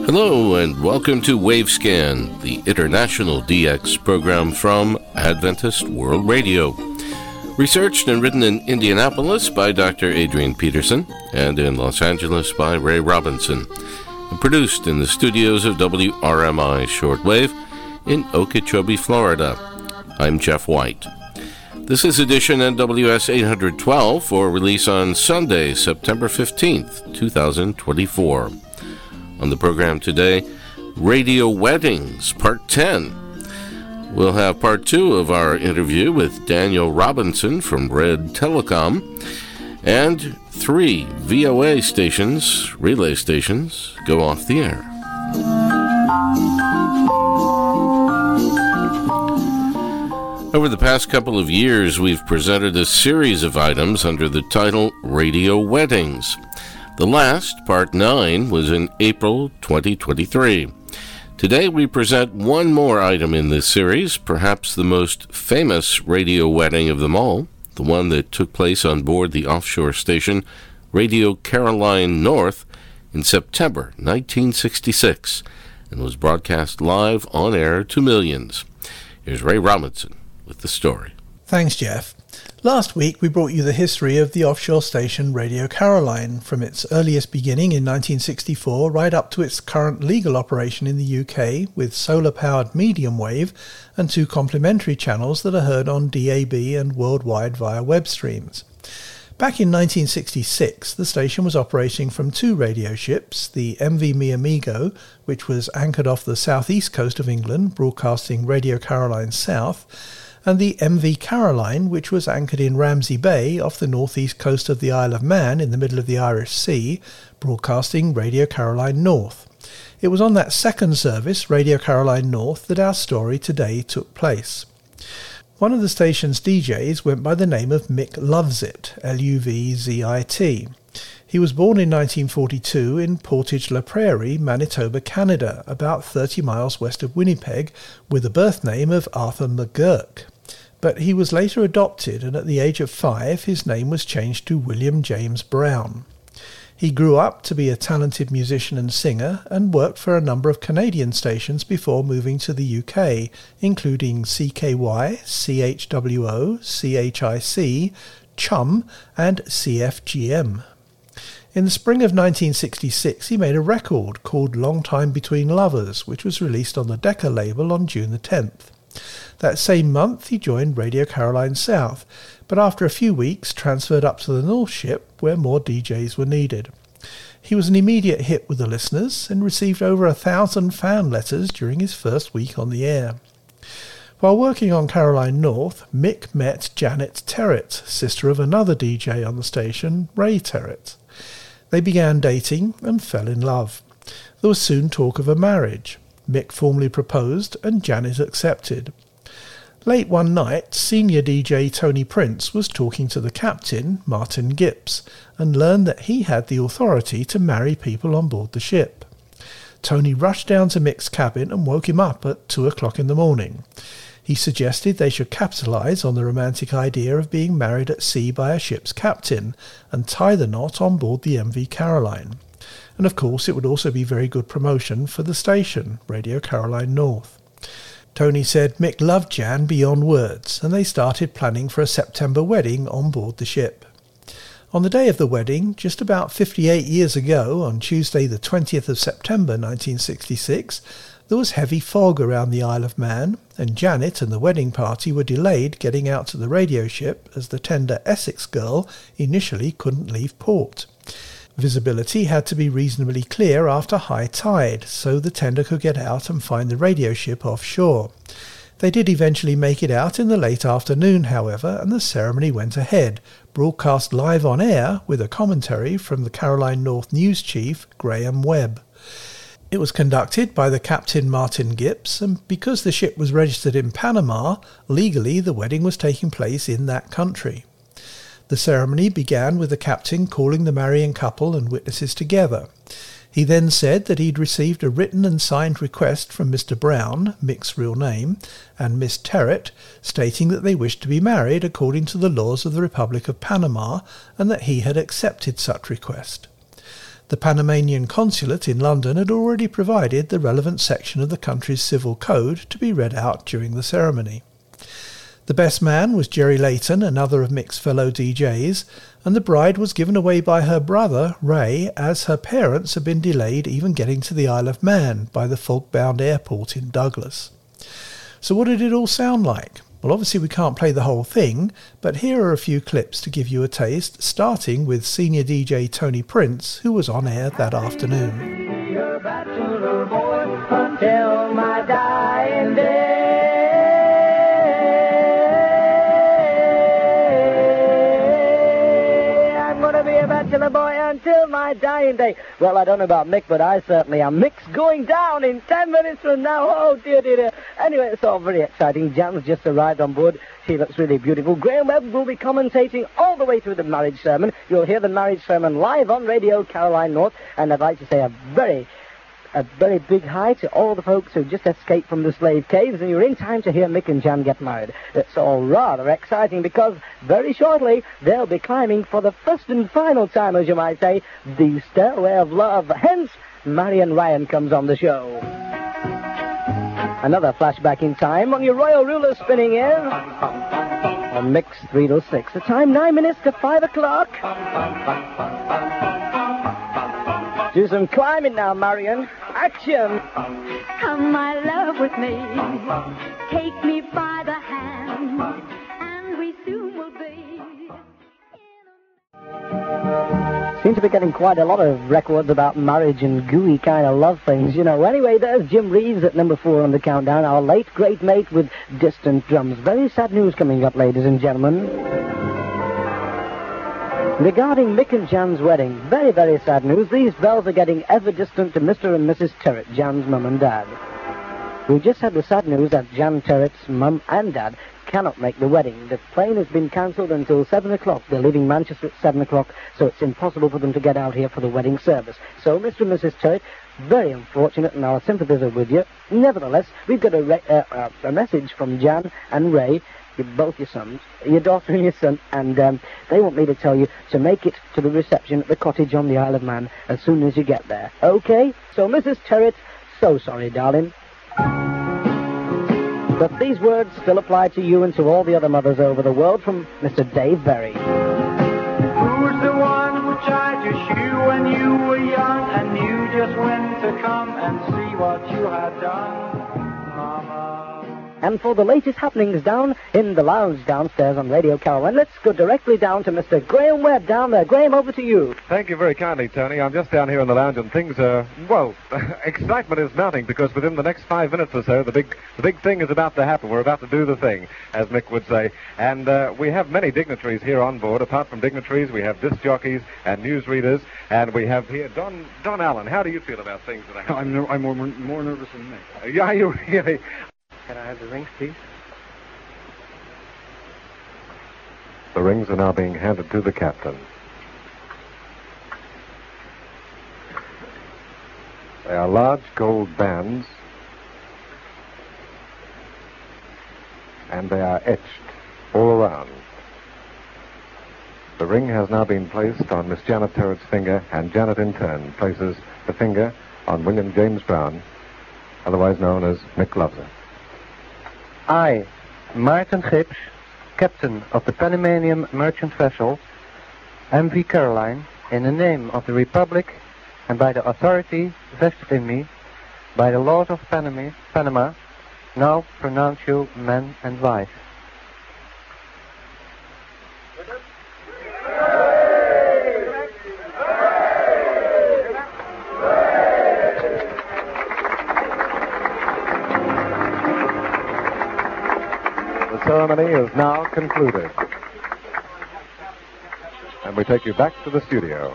Hello and welcome to Wavescan, the international DX program from Adventist World Radio. Researched and written in Indianapolis by Dr. Adrian Peterson and in Los Angeles by Ray Robinson. And produced in the studios of WRMI Shortwave in Okeechobee, Florida. I'm Jeff White. This is edition NWS 812 for release on Sunday, September 15th, 2024. On the program today, Radio Weddings, Part 10. We'll have Part 2 of our interview with Daniel Robinson from Red Telecom, and 3 VOA stations, relay stations, go off the air. Over the past couple of years, we've presented a series of items under the title Radio Weddings. The last, Part 9, was in April 2023. Today we present one more item in this series, perhaps the most famous radio wedding of them all, the one that took place on board the offshore station Radio Caroline North in September 1966 and was broadcast live on air to millions. Here's Ray Robinson with the story. Thanks, Jeff. Last week we brought you the history of the offshore station Radio Caroline, from its earliest beginning in 1964 right up to its current legal operation in the UK with solar-powered medium wave and 2 complementary channels that are heard on DAB and worldwide via web streams. Back in 1966, the station was operating from 2 radio ships, the MV Mi Amigo, which was anchored off the southeast coast of England, broadcasting Radio Caroline South, and the MV Caroline, which was anchored in Ramsey Bay off the northeast coast of the Isle of Man in the middle of the Irish Sea, broadcasting Radio Caroline North. It was on that second service, Radio Caroline North, that our story today took place. One of the station's DJs went by the name of Mick Lovzit, L-U-V-Z-I-T. He was born in 1942 in Portage-la Prairie, Manitoba, Canada, about 30 miles west of Winnipeg, with a birth name of Arthur McGurk. But he was later adopted, and at the age of 5 his name was changed to William James Brown. He grew up to be a talented musician and singer, and worked for a number of Canadian stations before moving to the UK, including CKY, CHWO, CHIC, CHUM and CFGM. In the spring of 1966 he made a record called Long Time Between Lovers, which was released on the Decca label on June the 10th. That same month he joined Radio Caroline South, but after a few weeks transferred up to the North Ship where more DJs were needed. He was an immediate hit with the listeners and received over 1,000 fan letters during his first week on the air. While working on Caroline North, Mick met Janet Terrett, sister of another DJ on the station, Ray Terrett. They began dating and fell in love. There was soon talk of a marriage. Mick formally proposed and Janet accepted. Late one night, senior DJ Tony Prince was talking to the captain, Martin Gibbs, and learned that he had the authority to marry people on board the ship. Tony rushed down to Mick's cabin and woke him up at 2 o'clock in the morning. He suggested they should capitalise on the romantic idea of being married at sea by a ship's captain and tie the knot on board the MV Caroline. And of course it would also be very good promotion for the station, Radio Caroline North. Tony said Mick loved Jan beyond words, and they started planning for a September wedding on board the ship. On the day of the wedding, just about 58 years ago, on Tuesday the 20th of September 1966, there was heavy fog around the Isle of Man, and Janet and the wedding party were delayed getting out to the radio ship as the tender Essex Girl initially couldn't leave port. Visibility had to be reasonably clear after high tide, so the tender could get out and find the radio ship offshore. They did eventually make it out in the late afternoon, however, and the ceremony went ahead, broadcast live on air with a commentary from the Caroline North news chief, Graham Webb. It was conducted by the captain Martin Gibbs, and because the ship was registered in Panama, legally the wedding was taking place in that country. The ceremony began with the captain calling the marrying couple and witnesses together. He then said that he'd received a written and signed request from Mr. Brown, Mick's real name, and Miss Terrett, stating that they wished to be married according to the laws of the Republic of Panama, and that he had accepted such request. The Panamanian consulate in London had already provided the relevant section of the country's civil code to be read out during the ceremony. The best man was Jerry Layton, another of Mick's fellow DJs, and the bride was given away by her brother, Ray, as her parents had been delayed even getting to the Isle of Man by the fog-bound airport in Douglas. So what did it all sound like? Well, obviously we can't play the whole thing, but here are a few clips to give you a taste, starting with senior DJ Tony Prince, who was on air that afternoon. You're a bachelor boy until my dying day. I'm gonna be a bachelor boy until my dying day. Well, I don't know about Mick, but I certainly am. Mick's going down in 10 minutes from now. Oh, dear, dear, dear. Anyway, it's all very exciting. Jan's just arrived on board. She looks really beautiful. Graham Webb will be commentating all the way through the marriage sermon. You'll hear the marriage sermon live on Radio Caroline North. And I'd like to say a very big hi to all the folks who just escaped from the slave caves, and you're in time to hear Mick and Jan get married. It's all rather exciting because very shortly they'll be climbing for the first and final time, as you might say, the stairway of love. Hence, Marion Ryan comes on the show. Another flashback in time on your royal ruler spinning in on Mix 3 to 6. The time 9 minutes to 5 o'clock. Do some climbing now, Marion. Action! Come, my love, with me. Take me by the hand, and we soon will be. Seem to be getting quite a lot of records about marriage and gooey kind of love things, you know. Anyway, there's Jim Reeves at number 4 on the countdown, our late great mate with distant drums. Very sad news coming up, ladies and gentlemen. Regarding Mick and Jan's wedding, very, very sad news. These bells are getting ever distant to Mr. and Mrs. Terrett, Jan's mum and dad. We just had the sad news that Jan Terrett's mum and dad cannot make the wedding. The plane has been cancelled until 7 o'clock. They're leaving Manchester at 7 o'clock, so it's impossible for them to get out here for the wedding service. So, Mr. and Mrs. Terrett, very unfortunate, and our sympathies are with you. Nevertheless, we've got a message from Jan and Ray, both your sons, your daughter and your son, and they want me to tell you to make it to the reception at the cottage on the Isle of Man as soon as you get there. Okay? So, Mrs. Terrett, so sorry, darling. But these words still apply to you and to all the other mothers over the world from Mr. Dave Berry. Who's the one who tied your shoe when you were young and knew just when to come and see what you had done, Mama? And for the latest happenings down in the lounge downstairs on Radio Caroline, let's go directly down to Mr. Graham Webb down there. Graham, over to you. Thank you very kindly, Tony. I'm just down here in the lounge, and things are, well, excitement is mounting because within the next 5 minutes or so, the big thing is about to happen. We're about to do the thing, as Mick would say. And we have many dignitaries here on board. Apart from dignitaries, we have disc jockeys and newsreaders, and we have here Don Allen. How do you feel about things that are happening? I'm more nervous than Mick. Yeah, you really... Can I have the rings, please? The rings are now being handed to the captain. They are large gold bands, and they are etched all around. The ring has now been placed on Miss Janet Terrett's finger, and Janet in turn places the finger on William James Brown, otherwise known as Mick Loves Her. I, Martin Gibbs, captain of the Panamanian merchant vessel MV Caroline, in the name of the Republic and by the authority vested in me by the laws of Panama, now pronounce you man and wife. The ceremony is now concluded. And we take you back to the studio.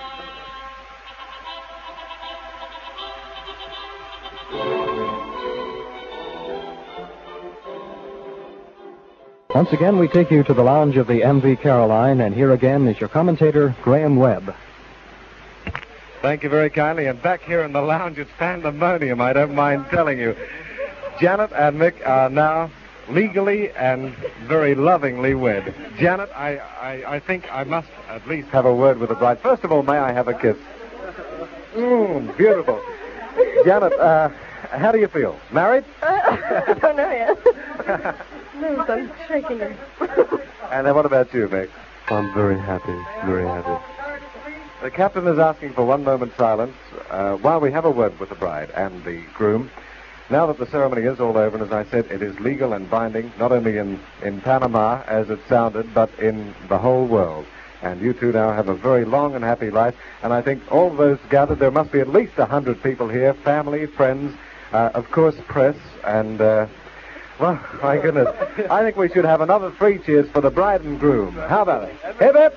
Once again, we take you to the lounge of the MV Caroline, and here again is your commentator, Graham Webb. Thank you very kindly. And back here in the lounge, it's pandemonium, I don't mind telling you. Janet and Mick are now legally and very lovingly wed. Janet, I think I must at least have a word with the bride. First of all, may I have a kiss? Beautiful. Janet, how do you feel? Married? I don't know yet. No, I'm shaking. And then what about you, Mick? I'm very happy, very happy. The captain is asking for one moment's silence while we have a word with the bride and the groom. Now that the ceremony is all over, and as I said, it is legal and binding, not only in Panama, as it sounded, but in the whole world. And you two now have a very long and happy life. And I think all those gathered, there must be at least 100 people here, family, friends, of course, press, and, well, my goodness. I think we should have another 3 cheers for the bride and groom. How about it? Hip, hip!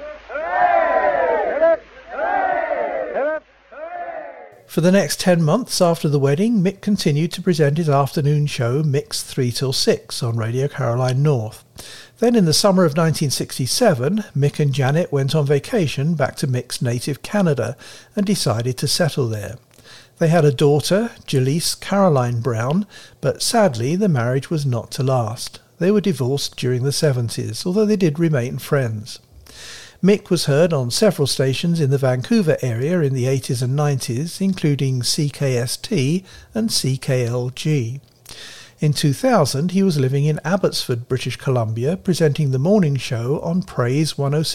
For the next 10 months after the wedding, Mick continued to present his afternoon show Mick's 3 till 6 on Radio Caroline North. Then in the summer of 1967, Mick and Janet went on vacation back to Mick's native Canada and decided to settle there. They had a daughter, Jaleese Caroline Brown, but sadly the marriage was not to last. They were divorced during the 70s, although they did remain friends. Mick was heard on several stations in the Vancouver area in the 80s and 90s, including CKST and CKLG. In 2000, he was living in Abbotsford, British Columbia, presenting the morning show on Praise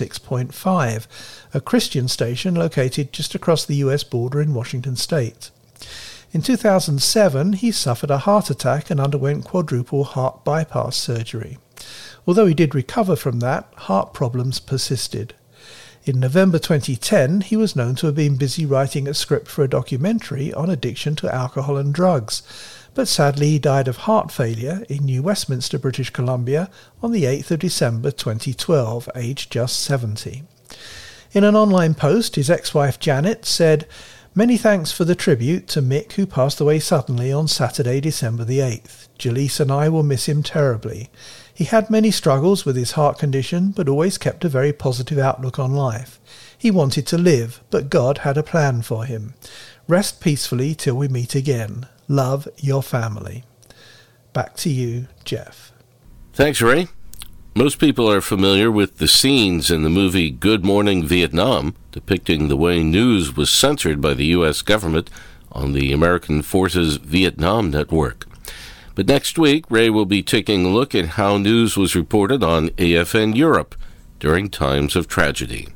106.5, a Christian station located just across the US border in Washington state. In 2007, he suffered a heart attack and underwent quadruple heart bypass surgery. Although he did recover from that, heart problems persisted. In November 2010, he was known to have been busy writing a script for a documentary on addiction to alcohol and drugs, but sadly he died of heart failure in New Westminster, British Columbia on the 8th of December 2012, aged just 70. In an online post, his ex-wife Janet said, "Many thanks for the tribute to Mick, who passed away suddenly on Saturday, December the 8th. Jaleese and I will miss him terribly. He had many struggles with his heart condition, but always kept a very positive outlook on life. He wanted to live, but God had a plan for him. Rest peacefully till we meet again. Love, your family." Back to you, Jeff. Thanks, Ray. Most people are familiar with the scenes in the movie Good Morning Vietnam, depicting the way news was censored by the U.S. government on the American Forces Vietnam Network. But next week, Ray will be taking a look at how news was reported on AFN Europe during times of tragedy.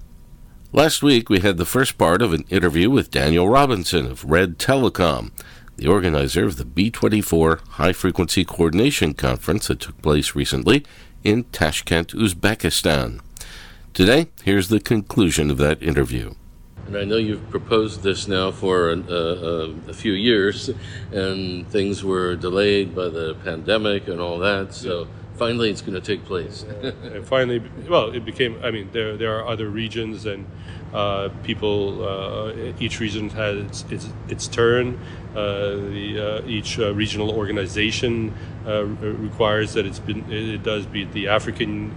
Last week, we had the first part of an interview with Daniel Robinson of Red Telecom, the organizer of the B24 High Frequency Coordination Conference that took place recently in Tashkent, Uzbekistan. Today, here's the conclusion of that interview. And I know you've proposed this now for a few years, and things were delayed by the pandemic and all that, so finally it's going to take place. And finally, well, it became, I mean, there are other regions, and people, each region has its turn. Each regional organization requires that it does be the African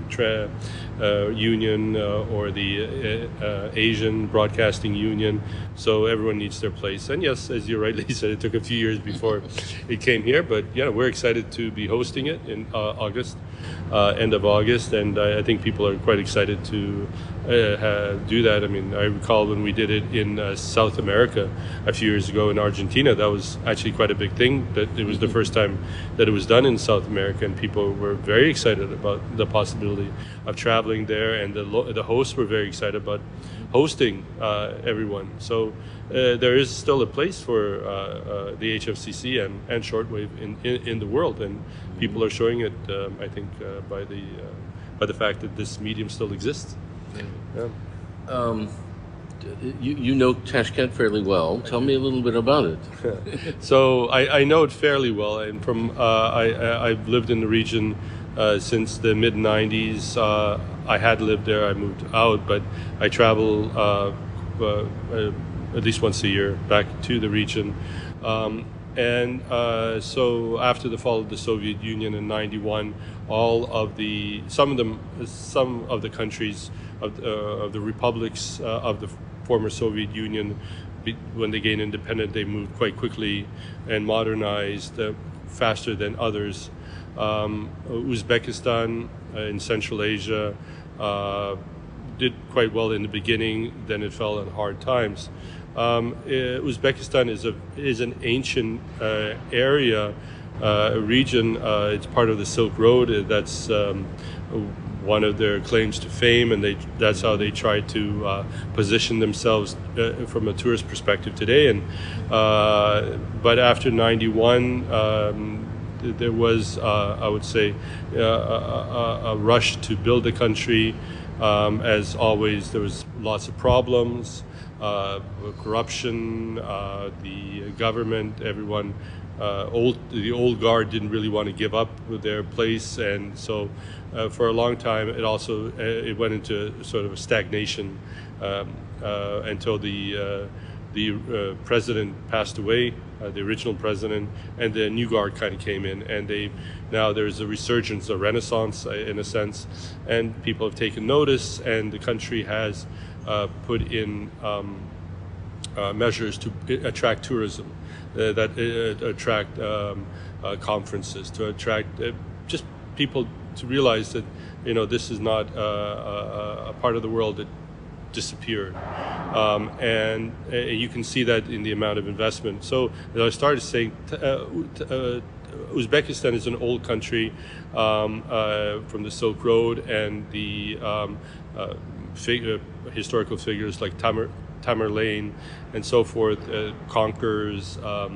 Union or the Asian Broadcasting Union. So everyone needs their place. And yes, as you rightly said, it took a few years before it came here. But yeah, we're excited to be hosting it in August, end of August, and I think people are quite excited to do that. I mean, I recall when we did it in South America a few years ago in Argentina. That was actually quite a big thing. That it was the first time that it was done in South America, and people were very excited about the possibility of traveling there, and the hosts were very excited about hosting everyone. So there is still a place for the HFCC and shortwave in the world, and people are showing it. I think by the fact that this medium still exists. Yeah. You know Tashkent fairly well. Tell me a little bit about it. So I know it fairly well, and I've lived in the region since the mid '90s. I had lived there. I moved out, but I travel at least once a year back to the region. So after the fall of the Soviet Union in '91, some of the countries of the republics of the former Soviet Union, when they gained independence, they moved quite quickly and modernized faster than others. Uzbekistan in Central Asia did quite well in the beginning, then it fell on hard times. Uzbekistan is an ancient area, region. It's part of the Silk Road. That's one of their claims to fame, and that's how they try to position themselves from a tourist perspective today. And but after '91. There was, I would say, a rush to build the country. As always, there was lots of problems, corruption, the government, everyone. The old guard didn't really want to give up their place, and so for a long time it went into sort of a stagnation until the president passed away, the original president, and the new guard kind of came in, and now there's a resurgence, a renaissance in a sense, and people have taken notice, and the country has put in measures to attract tourism, that attract conferences, to attract just people to realize that this is not a part of the world that disappeared, and you can see that in the amount of investment. So as I started saying, Uzbekistan is an old country from the Silk Road, and the historical figures like Tamerlane and so forth conquers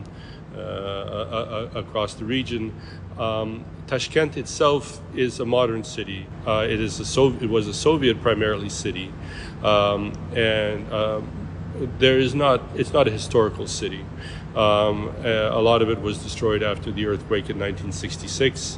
across the region. Tashkent itself is a modern city. It was a Soviet primarily city, and it's not a historical city. A lot of it was destroyed after the earthquake in 1966.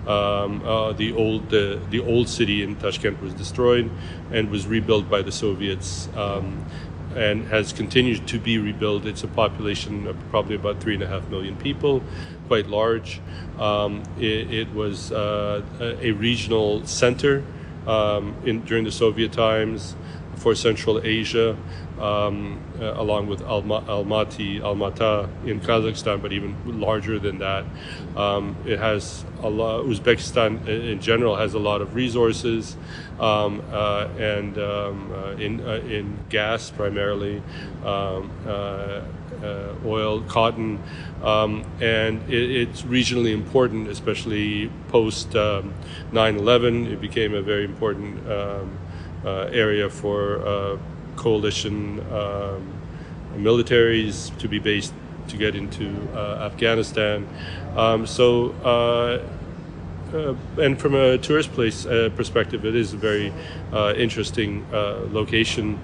The old city in Tashkent was destroyed and was rebuilt by the Soviets. And has continued to be rebuilt. It's a population of probably about 3.5 million people, quite large. It was a regional center during the Soviet times for Central Asia, along with Almaty in Kazakhstan, but even larger than that. It has a lot. Uzbekistan in general has a lot of resources, and in gas primarily, oil, cotton, and it's regionally important, especially post 9/11. It became a very important area for coalition militaries to be based to get into Afghanistan. And from a tourist place perspective, it is a very interesting location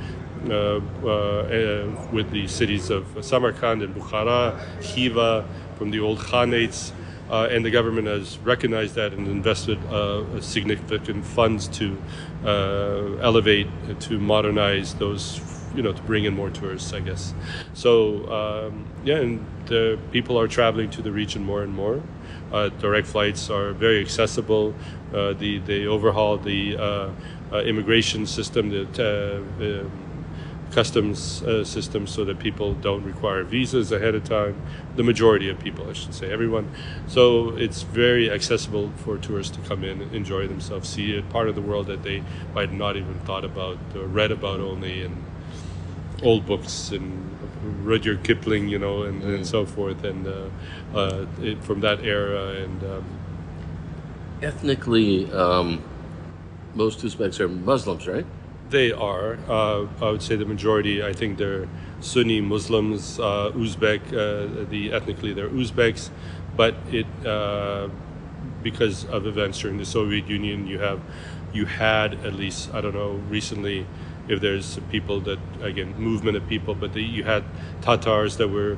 with the cities of Samarkand and Bukhara, Khiva, from the old Khanates. And the government has recognized that and invested significant funds to elevate, to modernize those, to bring in more tourists, I guess. So, and the people are traveling to the region more and more. Direct flights are very accessible. They overhauled the immigration system, the customs system, so that people don't require visas ahead of time. The majority of people, I should say, everyone. So it's very accessible for tourists to come in, enjoy themselves, see a part of the world that they might not even thought about or read about only in old books and Rudyard Kipling, and so forth, and from that era. And ethnically, most Uzbeks are Muslims, right? They are. I would say the majority. I think they're Sunni Muslims, Uzbek. Ethnically, they're Uzbeks, but because of events during the Soviet Union, you had at least, I don't know, recently, if there's people that, again, movement of people, but you had Tatars that were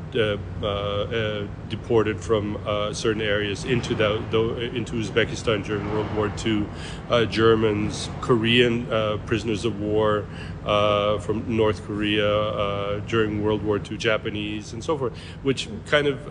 deported from certain areas into Uzbekistan during World War II, Germans, Korean prisoners of war from North Korea during World War II, Japanese, and so forth, which kind of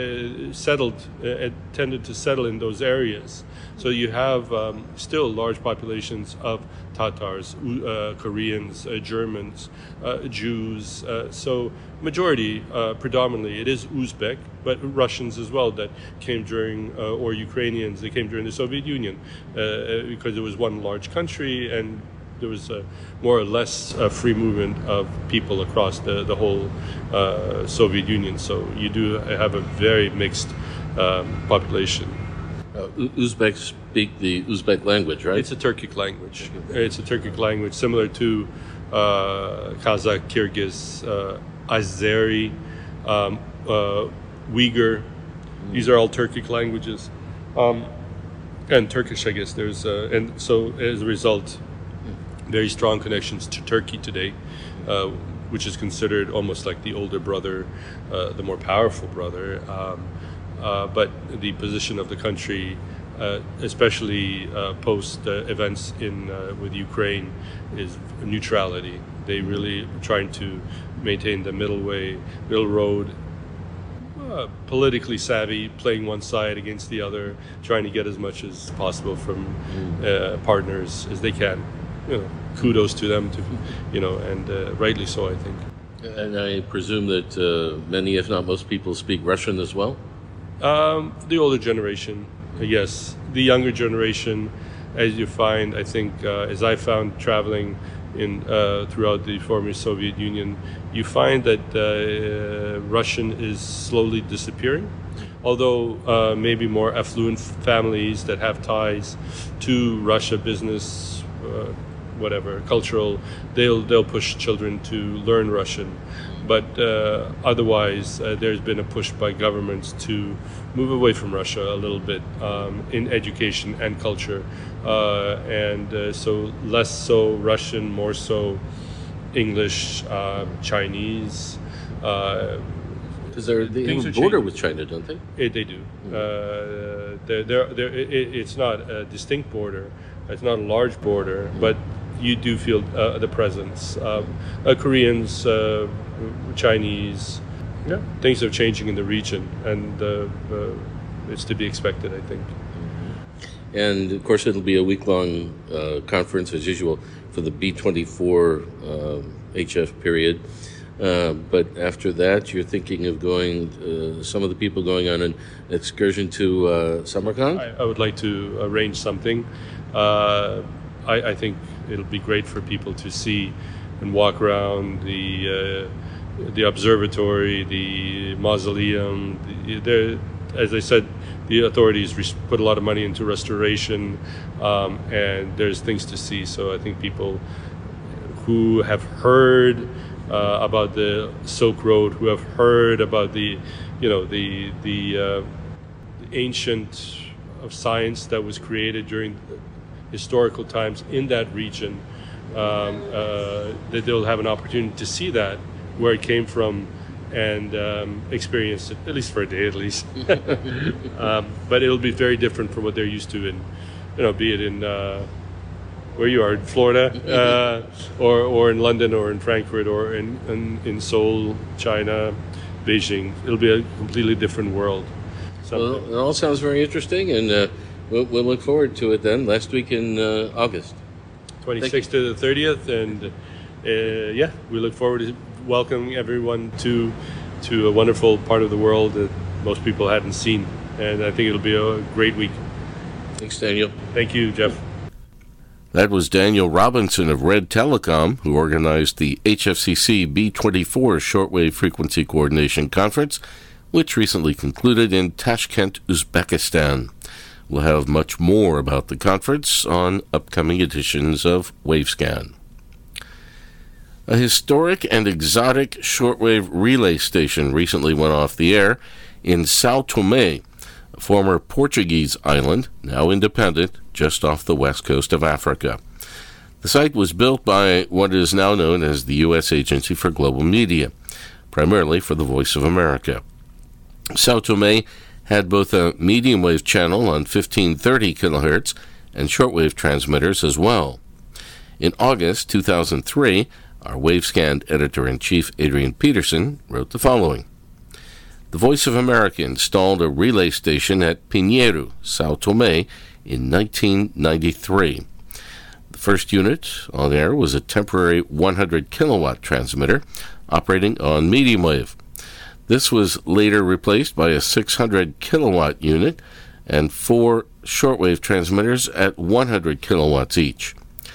tended to settle in those areas. So you have still large populations of Tatars, Koreans, Germans, Jews. So majority, predominantly, it is Uzbek, but Russians as well that came during, or Ukrainians that came during the Soviet Union, because it was one large country, and there was more or less free movement of people across the whole Soviet Union. So you do have a very mixed population. Uzbeks speak the Uzbek language, right? It's a Turkic language. It's a Turkic language similar to Kazakh, Kyrgyz, Azeri, Uyghur. These are all Turkic languages. And Turkish, I guess. And so as a result, very strong connections to Turkey today, which is considered almost like the older brother, the more powerful brother. But the position of the country, especially post events with Ukraine, is neutrality. They really trying to maintain the middle road. Politically savvy, playing one side against the other, trying to get as much as possible from partners as they can. Kudos to them, and rightly so, I think. And I presume that many, if not most people, speak Russian as well? The older generation, yes. The younger generation, as you find, I think, as I found traveling throughout the former Soviet Union, you find that Russian is slowly disappearing. Although maybe more affluent families that have ties to Russia, business, whatever, cultural, they'll push children to learn Russian. But otherwise, there's been a push by governments to move away from Russia a little bit in education and culture. So less so Russian, more so English, Chinese. Because they have a border with China, don't they? They do. It's not a distinct border. It's not a large border, but you do feel the presence. Koreans, Chinese, things are changing in the region, and it's to be expected, I think. And of course, it'll be a week-long conference as usual for the B-24 HF period. But after that, you're thinking of going, some of the people going on an excursion to Samarkand? I would like to arrange something. I think it'll be great for people to see and walk around the observatory, the mausoleum. As I said, the authorities put a lot of money into restoration, and there's things to see. So I think people who have heard about the Silk Road, who have heard about the ancient of science that was created during historical times in that region, that they'll have an opportunity to see that, where it came from, and experience it, at least for a day at least. But it'll be very different from what they're used to be it in where you are, in Florida, or in London, or in Frankfurt, or in Seoul, China, Beijing. It'll be a completely different world. Well, it all sounds very interesting, and we'll look forward to it then, last week in August. 26th to the 30th, and we look forward to welcoming everyone to a wonderful part of the world that most people hadn't seen, and I think it'll be a great week. Thanks, Daniel. Thank you, Jeff. That was Daniel Robinson of Red Telecom, who organized the HFCC B-24 Shortwave Frequency Coordination Conference, which recently concluded in Tashkent, Uzbekistan. We'll have much more about the conference on upcoming editions of Wavescan. A historic and exotic shortwave relay station recently went off the air in São Tomé, a former Portuguese island, now independent, just off the west coast of Africa. The site was built by what is now known as the U.S. Agency for Global Media, primarily for the Voice of America. São Tomé had both a medium wave channel on 1530 kilohertz and shortwave transmitters as well. In August 2003, our Wavescan editor-in-chief Adrian Peterson wrote the following. The Voice of America installed a relay station at Pinheiro, São Tomé, in 1993. The first unit on air was a temporary 100 kilowatt transmitter operating on medium wave. This was later replaced by a 600 kilowatt unit and 4 shortwave transmitters at 100 kilowatts each.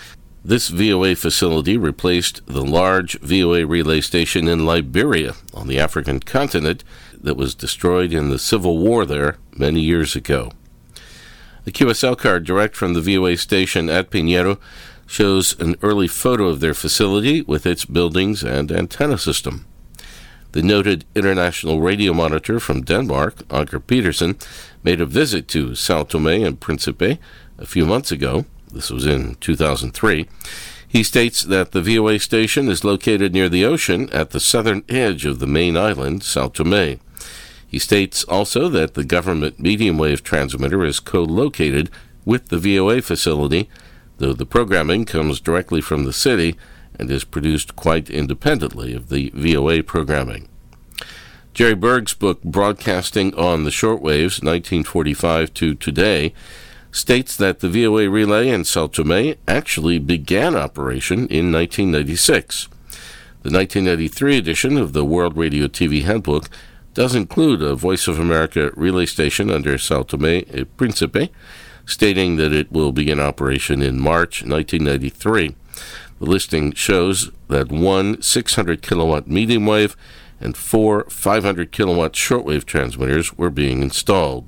This VOA facility replaced the large VOA relay station in Liberia on the African continent that was destroyed in the Civil War there many years ago. The QSL card direct from the VOA station at Pinheiro shows an early photo of their facility with its buildings and antenna system. The noted international radio monitor from Denmark, Anker Petersen, made a visit to São Tomé and Príncipe a few months ago. This was in 2003. He states that the VOA station is located near the ocean at the southern edge of the main island, São Tomé. He states also that the government medium wave transmitter is co-located with the VOA facility, though the programming comes directly from the city and is produced quite independently of the VOA programming. Jerry Berg's book, Broadcasting on the Shortwaves, 1945 to Today, states that the VOA relay in São Tomé actually began operation in 1996. The 1993 edition of the World Radio TV Handbook does include a Voice of America relay station under São Tomé e Príncipe, stating that it will begin operation in March 1993. The listing shows that one 600-kilowatt medium wave and four 500-kilowatt shortwave transmitters were being installed.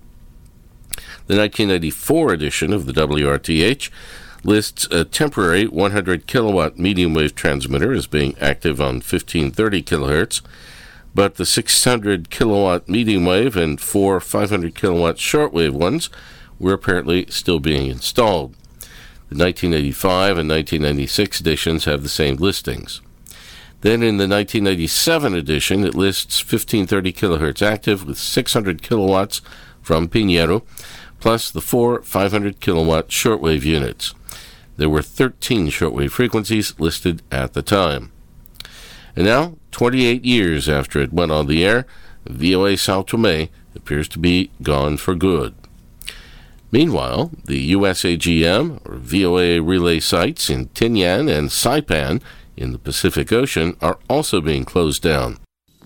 The 1994 edition of the WRTH lists a temporary 100-kilowatt medium wave transmitter as being active on 1530 kilohertz, but the 600-kilowatt medium wave and four 500-kilowatt shortwave ones were apparently still being installed. The 1985 and 1996 editions have the same listings. Then in the 1997 edition, it lists 1530 kilohertz active with 600 kilowatts from Pinheiro, plus the four 500-kilowatt shortwave units. There were 13 shortwave frequencies listed at the time. And now, 28 years after it went on the air, VOA São Tomé appears to be gone for good. Meanwhile, the USAGM, or VOA relay sites in Tinian and Saipan in the Pacific Ocean, are also being closed down.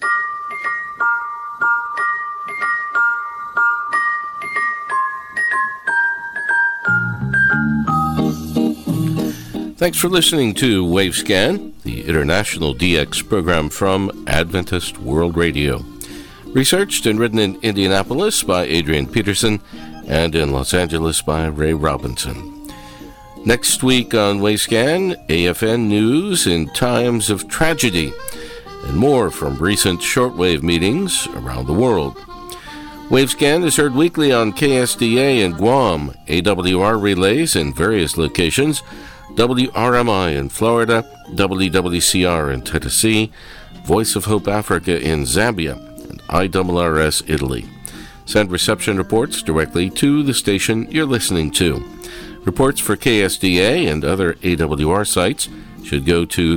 Thanks for listening to Wavescan, the international DX program from Adventist World Radio. Researched and written in Indianapolis by Adrian Peterson and in Los Angeles by Ray Robinson. Next week on Wavescan, AFN news in times of tragedy and more from recent shortwave meetings around the world. Wavescan is heard weekly on KSDA in Guam, AWR relays in various locations, WRMI in Florida, WWCR in Tennessee, Voice of Hope Africa in Zambia, and IRRS Italy. Send reception reports directly to the station you're listening to. Reports for KSDA and other AWR sites should go to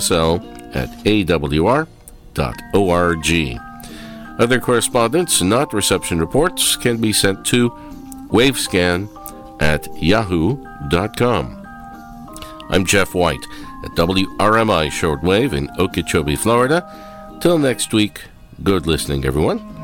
qsl@awr.org. Other correspondence, not reception reports, can be sent to wavescan@yahoo.com. I'm Jeff White at WRMI Shortwave in Okeechobee, Florida. Till next week, good listening, everyone.